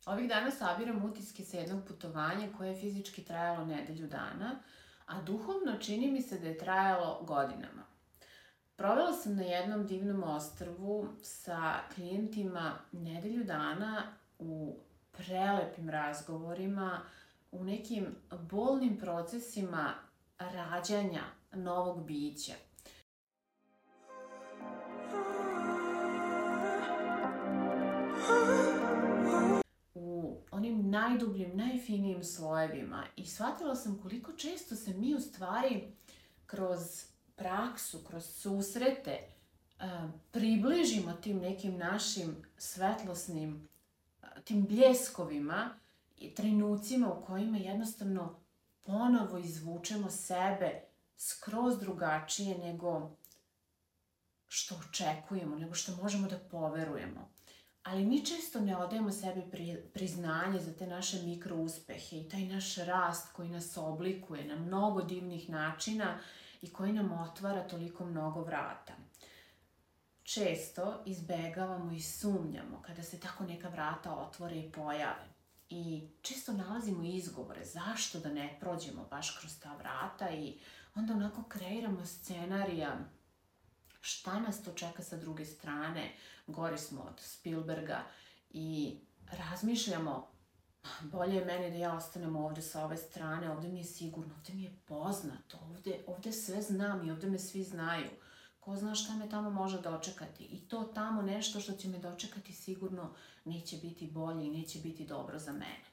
Ovih dana sabiram utiske sa jednog putovanja koje je fizički trajalo nedelju dana, a duhovno čini mi se da je trajalo godinama. Provela sam na jednom divnom ostrvu sa klijentima nedelju dana u prelepim razgovorima, u nekim bolnim procesima rađanja novog bića. U onim najdubljim, najfinijim slojevima i shvatila sam koliko često se mi u stvari kroz praksu, kroz susrete približimo tim nekim našim svetlosnim, tim bljeskovima i trenucima u kojima jednostavno ponovo izvučemo sebe skroz drugačije nego što očekujemo, nego što možemo da poverujemo. Ali mi često ne odajemo sebi priznanje za te naše mikrouspehe i taj naš rast koji nas oblikuje na mnogo divnih načina i koji nam otvara toliko mnogo vrata. Često izbegavamo i sumnjamo kada se tako neka vrata otvore i pojave. I često nalazimo izgovore zašto da ne prođemo baš kroz ta vrata i onda onako kreiramo scenarija šta nas to čeka sa druge strane. Gori smo od Spielberga i razmišljamo bolje je meni da ja ostanem ovde sa ove strane, ovde mi je sigurno, ovde mi je poznato, ovde sve znam i ovde me svi znaju. Ko zna šta me tamo može dočekati i to tamo nešto što će me dočekati sigurno neće biti bolje i neće biti dobro za mene.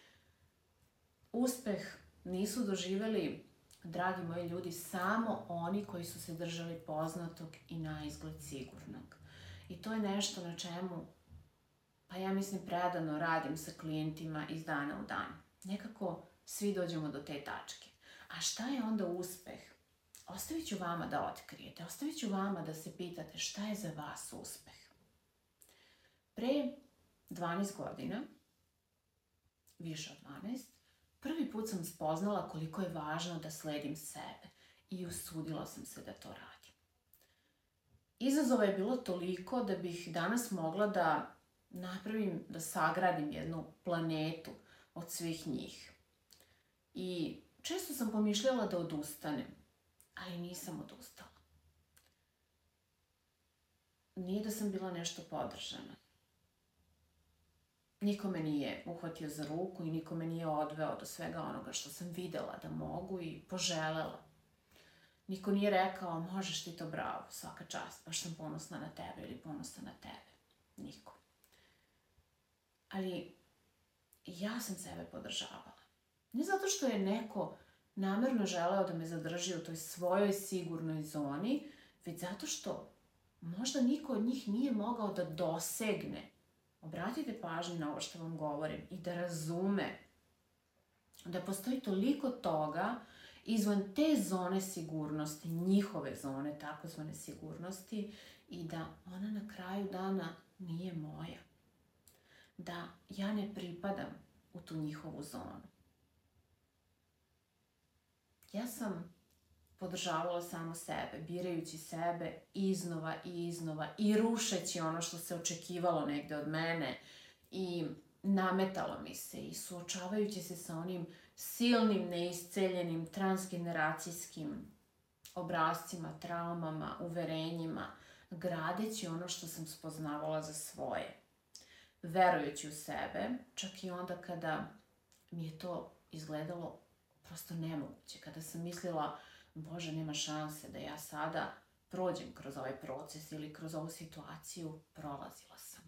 Uspeh nisu doživeli, dragi moji ljudi, samo oni koji su se držali poznatog i naizgled sigurnog. I to je nešto na čemu, pa ja mislim, predano radim sa klijentima iz dana u dan. Nekako svi dođemo do te tačke. A šta je onda uspeh? Ostavit ću vama da otkrijete, ostavit ću vama da se pitate šta je za vas uspeh. Pre 12 godina, više od 12, prvi put sam spoznala koliko je važno da sledim sebe i usudila sam se da to radim. Izazova je bilo toliko da bih danas mogla da napravim, da sagradim jednu planetu od svih njih. I često sam pomišljala da odustanem, ali nisam odustala. Nije da sam bila nešto podržana. Niko me nije uhvatio za ruku i niko me nije odveo do svega onoga što sam videla da mogu i poželela. Niko nije rekao, možeš ti to, bravo, svaka čast, baš sam ponosna na tebe ili ponosna na tebe. Niko. Ali ja sam sebe podržavala. Ne zato što je neko namerno želeo da me zadrži u toj svojoj sigurnoj zoni, već zato što možda niko od njih nije mogao da dosegne, obratite pažnju na ovo što vam govorim, i da razume da postoji toliko toga izvan te zone sigurnosti, njihove zone takozvane sigurnosti, i da ona na kraju dana nije moja. Da ja ne pripadam u tu njihovu zonu. Ja sam podržavala samo sebe, birajući sebe iznova i iznova i rušeći ono što se očekivalo negde od mene i nametalo mi se i suočavajući se sa onim silnim, neisceljenim, transgeneracijskim obrascima, traumama, uverenjima, gradeći ono što sam spoznavala za svoje. Verujući u sebe, čak i onda kada mi je to izgledalo prosto nemoguće, kada sam mislila, Bože, nema šanse da ja sada prođem kroz ovaj proces ili kroz ovu situaciju, prolazila sam.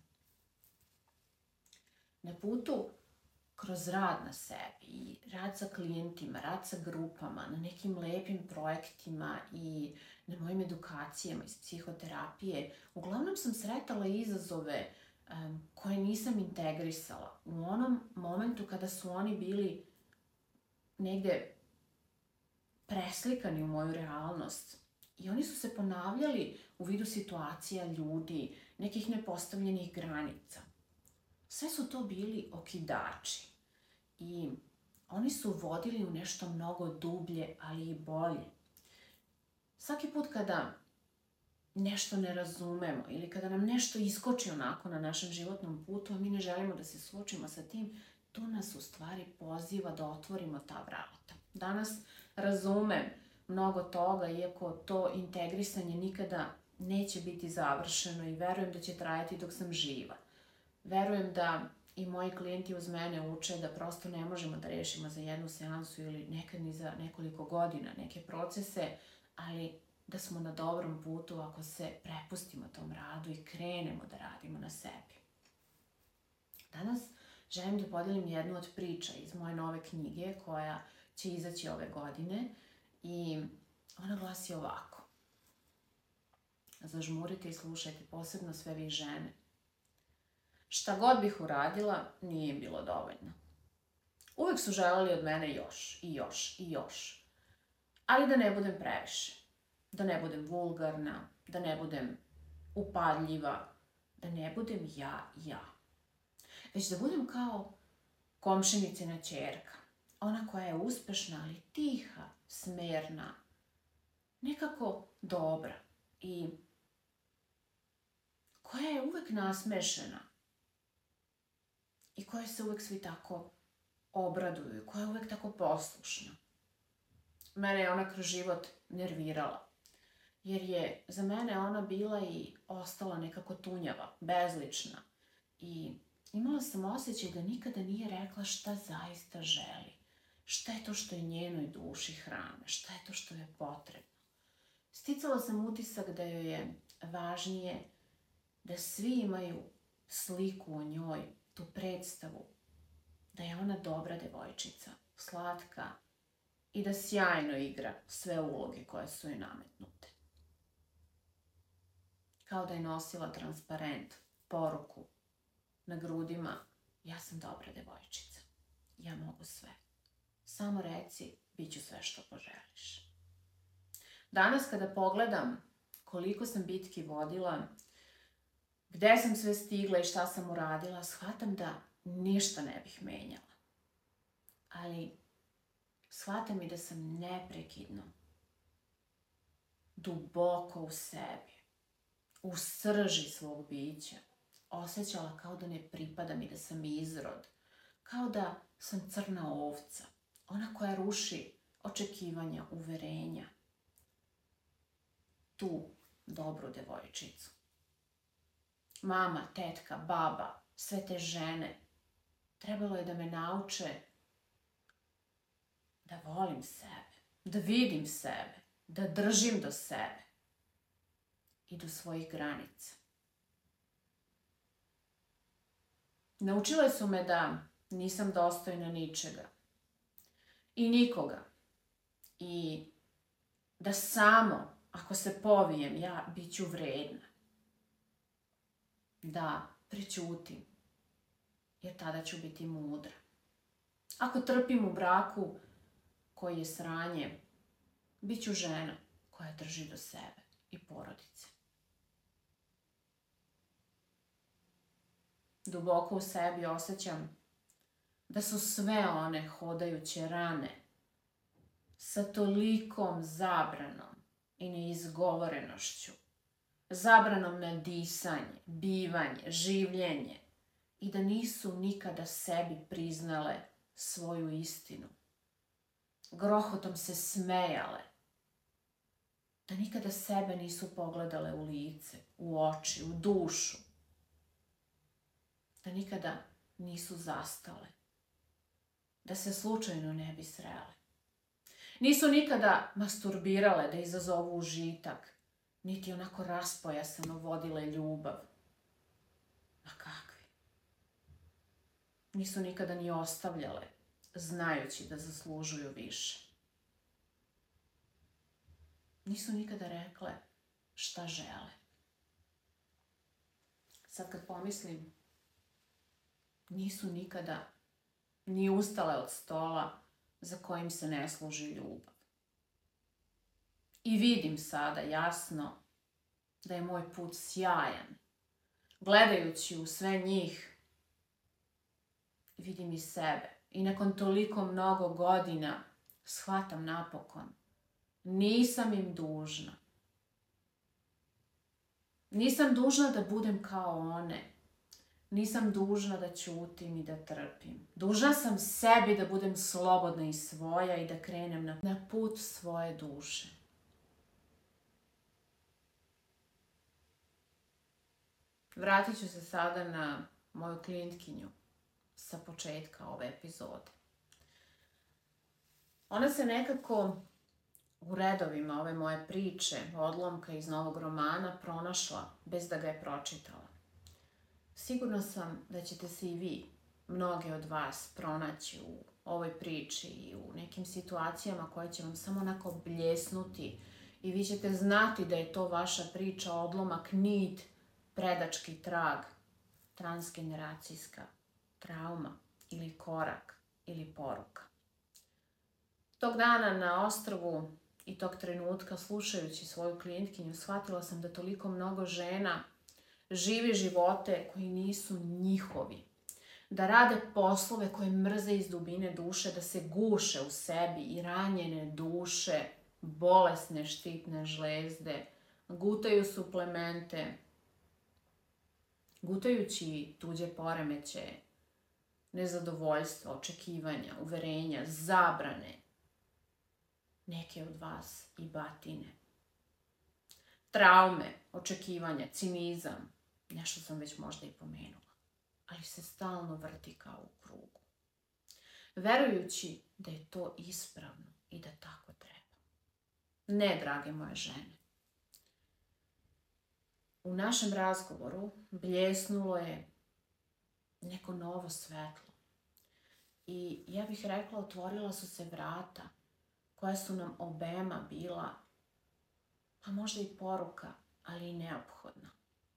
Na putu kroz rad na sebi i rad sa klijentima, rad sa grupama, na nekim lepim projektima i na mojim edukacijama iz psihoterapije, uglavnom sam sretala izazove koje nisam integrisala. U onom momentu kada su oni bili negde preslikani u moju realnost. I oni su se ponavljali u vidu situacija, ljudi, nekih nepostavljenih granica. Sve su to bili okidači. I oni su vodili u nešto mnogo dublje, ali i bolje. Svaki put kada nešto ne razumemo ili kada nam nešto iskoči onako na našem životnom putu, a mi ne želimo da se suočimo sa tim, to nas u stvari poziva da otvorimo ta vrata. Danas razumem mnogo toga, iako to integrisanje nikada neće biti završeno i verujem da će trajati dok sam živa. Verujem da i moji klijenti uz mene uče da prosto ne možemo da rešimo za jednu seansu ili nekad ni za nekoliko godina neke procese, ali da smo na dobrom putu ako se prepustimo tom radu i krenemo da radimo na sebi. Danas želim da podelim jednu od priča iz moje nove knjige koja će izaći ove godine i ona glasi ovako. Zažmurite i slušajte, posebno sve vi žene. Šta god bih uradila, nije im bilo dovoljno. Uvek su želeli od mene još i još i još. Ali da ne budem previše. Da ne budem vulgarna, da ne budem upadljiva, da ne budem ja. Već da budem kao komšinicina ćerka. Ona koja je uspešna, ali tiha, smerna, nekako dobra i koja je uvek nasmešena i koja se uvek svi tako obraduju, koja je uvek tako poslušna. Mene je ona kroz život nervirala, jer je za mene ona bila i ostala nekako tunjava, bezlična i imala sam osjećaj da nikada nije rekla šta zaista želi, šta je to što je njenoj duši hrane, šta je to što je potrebno. Sticala sam utisak da joj je važnije da svi imaju sliku o njoj, tu predstavu, da je ona dobra devojčica, slatka i da sjajno igra sve uloge koje su joj nametnute. Kao da je nosila transparent, poruku na grudima, ja sam dobra devojčica, ja mogu sve. Samo reci, bit ću sve što poželiš. Danas kada pogledam koliko sam bitki vodila, gde sam sve stigla i šta sam uradila, shvatam da ništa ne bih menjala. Ali shvatam i da sam neprekidno, duboko u sebi, u srži svog bića, osjećala kao da ne pripadam i da sam izrod, kao da sam crna ovca, ona koja ruši očekivanja, uverenja, tu dobru devojčicu. Mama, tetka, baba, sve te žene, trebalo je da me nauče da volim sebe, da vidim sebe, da držim do sebe i do svojih granica. Naučile su me da nisam dostojna ničega i nikoga i da samo ako se povijem ja bit ću vredna, da prećutim jer tada ću biti mudra. Ako trpim u braku koji je sranje, bit ću žena koja drži do sebe i porodice. Duboko u sebi osjećam da su sve one hodajuće rane sa tolikom zabranom i neizgovorenošću, zabranom na disanje, bivanje, življenje i da nisu nikada sebi priznale svoju istinu. Grohotom se smejale, da nikada sebe nisu pogledale u lice, u oči, u dušu, da nikada nisu zastale, da se slučajno ne bi srele. Nisu nikada masturbirale da izazovu užitak, niti onako raspojasano vodile ljubav. Ma kakvi. Nisu nikada ni ostavljale, znajući da zaslužuju više. Nisu nikada rekle šta žele. Sad kad pomislim, nisu nikada ni ustale od stola za kojim se ne služi ljubav. I vidim sada jasno da je moj put sjajan. Gledajući u sve njih, vidim i sebe. I nakon toliko mnogo godina shvatam napokon. Nisam im dužna. Nisam dužna da budem kao one. Nisam dužna da ćutim i da trpim. Dužna sam sebi da budem slobodna i svoja i da krenem na put svoje duše. Vratit ću se sada na moju klijentkinju sa početka ove epizode. Ona se nekako u redovima ove moje priče, odlomka iz novog romana, pronašla bez da ga je pročitala. Sigurna sam da ćete se i vi, mnoge od vas, pronaći u ovoj priči i u nekim situacijama koje će vam samo onako bljesnuti i vi ćete znati da je to vaša priča, odlomak, nit, predački trag, transgeneracijska trauma ili korak ili poruka. Tog dana na ostrvu i tog trenutka, slušajući svoju klijentkinju, shvatila sam da toliko mnogo žena živi živote koji nisu njihovi, da rade poslove koje mrze iz dubine duše, da se guše u sebi i ranjene duše, bolesne štitne žlezde, gutaju suplemente, gutajući tuđe poremećaje, nezadovoljstva, očekivanja, uverenja, zabrane, neke od vas i batine. Traume, očekivanja, cinizam, nešto sam već možda i pomenula, ali se stalno vrti kao u krugu. Verujući da je to ispravno i da tako treba. Ne, drage moje žene. U našem razgovoru bljesnulo je neko novo svetlo. I ja bih rekla, otvorila su se vrata koja su nam obema bila, pa možda i poruka, ali i neophodna.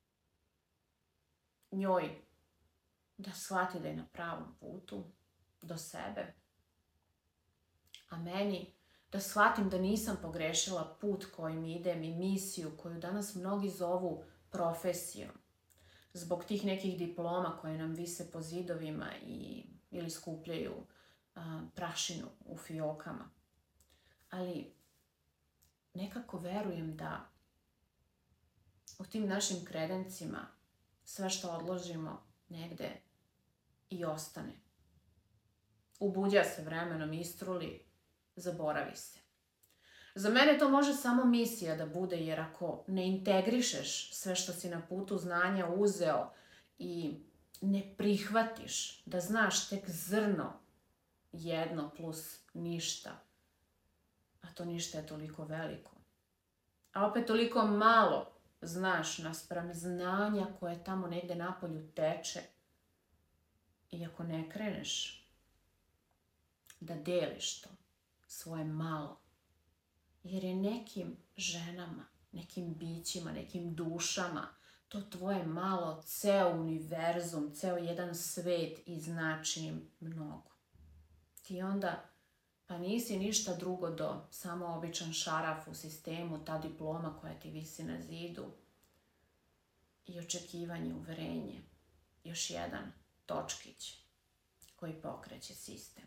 Njoj da shvati da je na pravom putu do sebe, a meni da shvatim da nisam pogrešila put kojim idem i misiju koju danas mnogi zovu profesijom, zbog tih nekih diploma koje nam vise po zidovima ili skupljaju prašinu u fiokama. Ali nekako verujem da u tim našim kredencima sve što odložimo negde i ostane. Ubuđa se vremenom, istruli, zaboravi se. Za mene to može samo misija da bude, jer ako ne integrišeš sve što si na putu znanja uzeo i ne prihvatiš da znaš tek zrno jedno plus ništa, a to ništa je toliko veliko, a opet toliko malo znaš naspram znanja koje tamo negde napolju teče, i ako ne kreneš da deliš to svoje malo, jer je nekim ženama, nekim bićima, nekim dušama to tvoje malo ceo univerzum, ceo jedan svet i znači im mnogo. Ti onda pa nisi ništa drugo do samo običan šaraf u sistemu, ta diploma koja ti visi na zidu i očekivanje, uverenje, još jedan točkić koji pokreće sistem.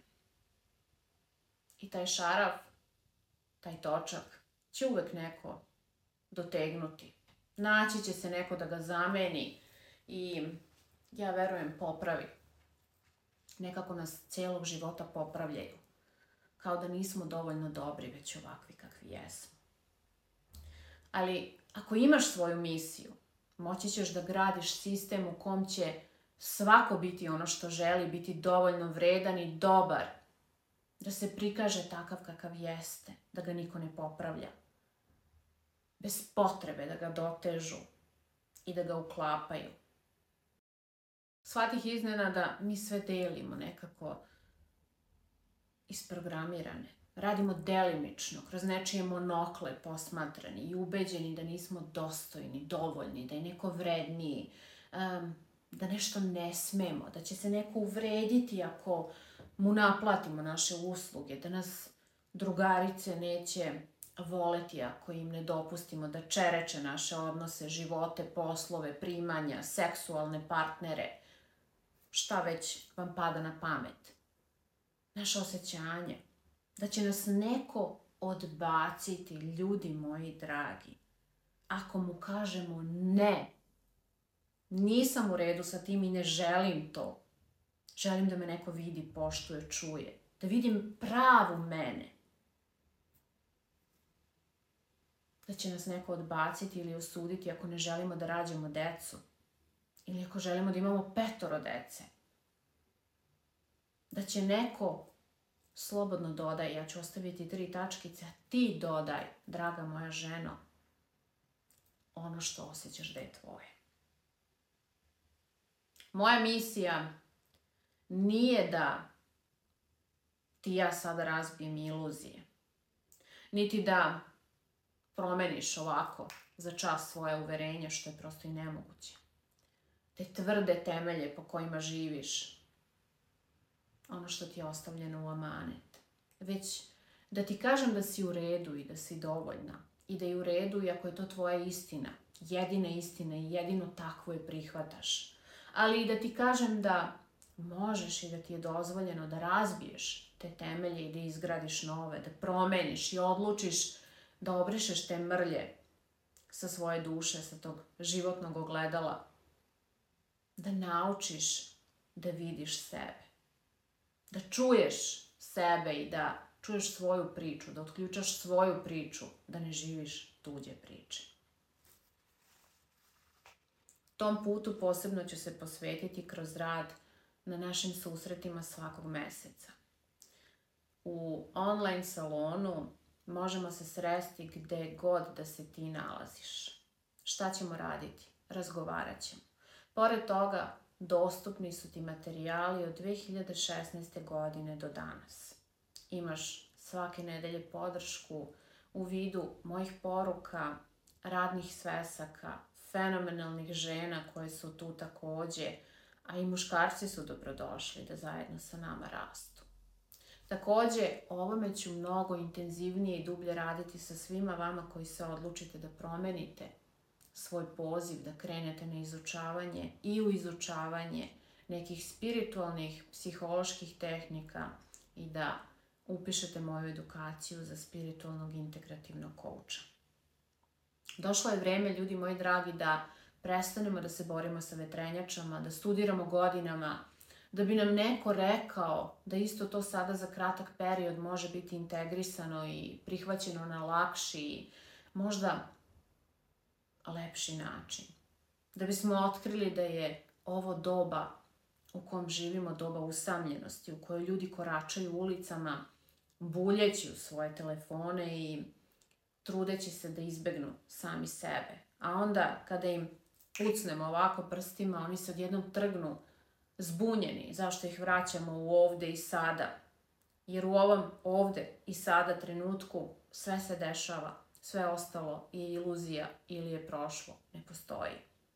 I taj šaraf, taj točak će uvek neko dotegnuti. Naći će se neko da ga zameni i, ja verujem, popravi. Nekako nas celog života popravljaju. Kao da nismo dovoljno dobri, već ovakvi kakvi jesmo. Ali ako imaš svoju misiju, moći ćeš da gradiš sistem u kom će svako biti ono što želi, biti dovoljno vredan i dobar, da se prikaže takav kakav jeste, da ga niko ne popravlja. Bez potrebe da ga dotežu i da ga uklapaju. Shvatih iznenada mi sve delimo nekako isprogramirane. Radimo delimično, kroz nečije monokle posmatrani i ubeđeni da nismo dostojni, dovoljni, da je neko vredniji, da nešto ne smemo, da će se neko uvrediti ako mu naplatimo naše usluge, da nas drugarice neće voleti ako im ne dopustimo da čereče naše odnose, živote, poslove, primanja, seksualne partnere, šta već vam pada na pamet. Naše osjećanje, da će nas neko odbaciti, ljudi moji dragi. ako mu kažemo ne, nisam u redu sa tim i ne želim to. Želim da me neko vidi, poštuje, čuje. Da vidim pravu mene. Da će nas neko odbaciti ili osuditi ako ne želimo da rađamo decu. Ili ako želimo da imamo 5 dece. Da će neko, slobodno dodaj, ja ću ostaviti 3 tačkice, a ti dodaj, draga moja ženo, ono što osjećaš da je tvoje. Moja misija nije da ti ja sada razbijem iluzije. Niti da promeniš ovako za čas svoje uverenja, što je prosto i nemoguće. Te tvrde temelje po kojima živiš, ono što ti je ostavljeno u amanet. Već da ti kažem da si u redu i da si dovoljna. I da je u redu i ako je to tvoja istina, jedina istina i jedino takvo je prihvataš. Ali i da ti kažem da možeš i da ti je dozvoljeno da razbiješ te temelje i da izgradiš nove, da promeniš i odlučiš da obrišeš te mrlje sa svoje duše, sa tog životnog ogledala. Da naučiš da vidiš sebe. Da čuješ sebe i da čuješ svoju priču, da otključaš svoju priču, da ne živiš tuđe priče. Tom putu posebno ću se posvetiti kroz rad na našim susretima svakog meseca. U online salonu možemo se sresti gde god da se ti nalaziš. Šta ćemo raditi? Razgovarat ćemo. Pored toga, dostupni su ti materijali od 2016. godine do danas. Imaš svake nedelje podršku u vidu mojih poruka, radnih svesaka, fenomenalnih žena koje su tu takođe, a i muškarci su dobrodošli da zajedno sa nama rastu. Takođe, ovome ću mnogo intenzivnije i dublje raditi sa svima vama koji se odlučite da promenite svoj poziv, da krenete na izučavanje i u izučavanje nekih spiritualnih, psiholoških tehnika i da upišete moju edukaciju za spiritualnog integrativnog kouča. Došlo je vreme, ljudi moji dragi, da prestanemo da se borimo sa vetrenjačama, da studiramo godinama, da bi nam neko rekao da isto to sada za kratak period može biti integrisano i prihvaćeno na lakši, možda lepši način. Da bismo otkrili da je ovo doba u kom živimo, doba usamljenosti, u kojoj ljudi koračaju ulicama, buljeći u svoje telefone i trudeći se da izbegnu sami sebe. A onda, kada im pucnemo ovako prstima, oni se odjednom trgnu zbunjeni zašto ih vraćamo u ovde i sada. Jer u ovom ovde i sada trenutku sve se dešava, sve ostalo je iluzija ili je prošlo, ne postoji.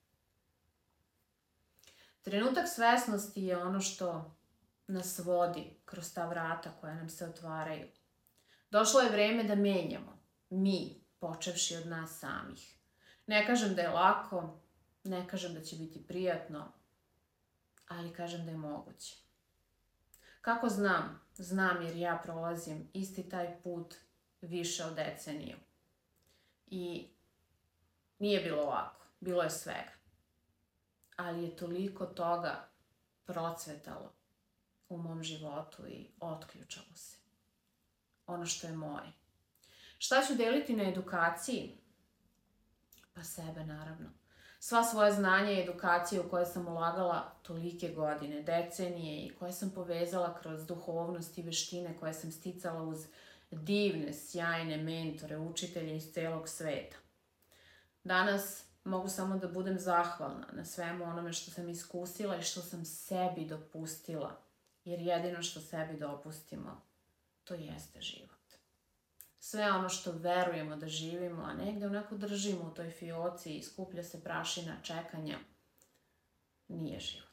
Trenutak svesnosti je ono što nas vodi kroz ta vrata koja nam se otvaraju. Došlo je vreme da menjamo, mi, počevši od nas samih. Ne kažem da je lako, ne kažem da će biti prijatno, ali kažem da je moguće. Kako znam? Znam jer ja prolazim isti taj put više od deceniju. I nije bilo lako, bilo je svega. Ali je toliko toga procvetalo u mom životu i otključalo se. Ono što je moje. Šta ću deliti na edukaciji? Pa sebe, naravno. Sva svoja znanja i edukacije u koje sam ulagala tolike godine, decenije i koje sam povezala kroz duhovnost i veštine koje sam sticala uz divne, sjajne mentore, učitelje iz celog sveta. Danas mogu samo da budem zahvalna na svemu onome što sam iskusila i što sam sebi dopustila. Jer jedino što sebi dopustimo, to jeste život. Sve ono što verujemo da živimo, a negde onako držimo u toj fioci i skuplja se prašina čekanja, nije život.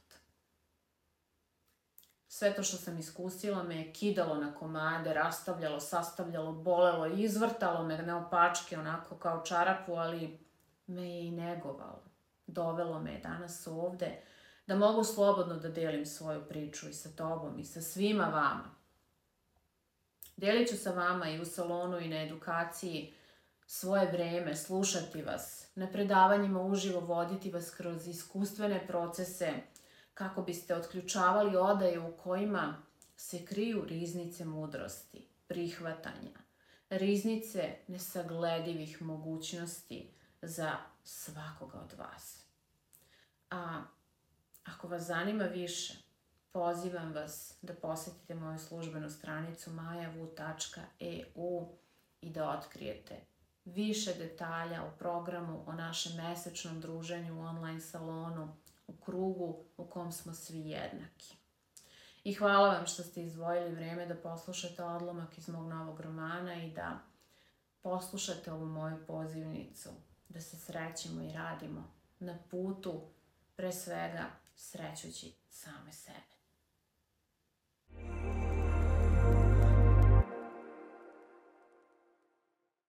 Sve to što sam iskusila me je kidalo na komade, rastavljalo, sastavljalo, bolelo i izvrtalo me na opačke onako kao čarapu, ali me je i negovalo. Dovelo me je danas ovde da mogu slobodno da delim svoju priču i sa tobom i sa svima vama. Delit ću sa vama i u salonu i na edukaciji svoje vreme, slušati vas, na predavanjima uživo voditi vas kroz iskustvene procese kako biste otključavali odaje u kojima se kriju riznice mudrosti, prihvatanja, riznice nesagledivih mogućnosti za svakoga od vas. A ako vas zanima više, pozivam vas da posetite moju službenu stranicu majavu.eu i da otkrijete više detalja o programu, o našem mesečnom druženju u online salonu, u krugu u kom smo svi jednaki. I hvala vam što ste izdvojili vreme da poslušate odlomak iz mog novog romana i da poslušate ovu moju pozivnicu, da se srećemo i radimo na putu, pre svega srećući same sebe.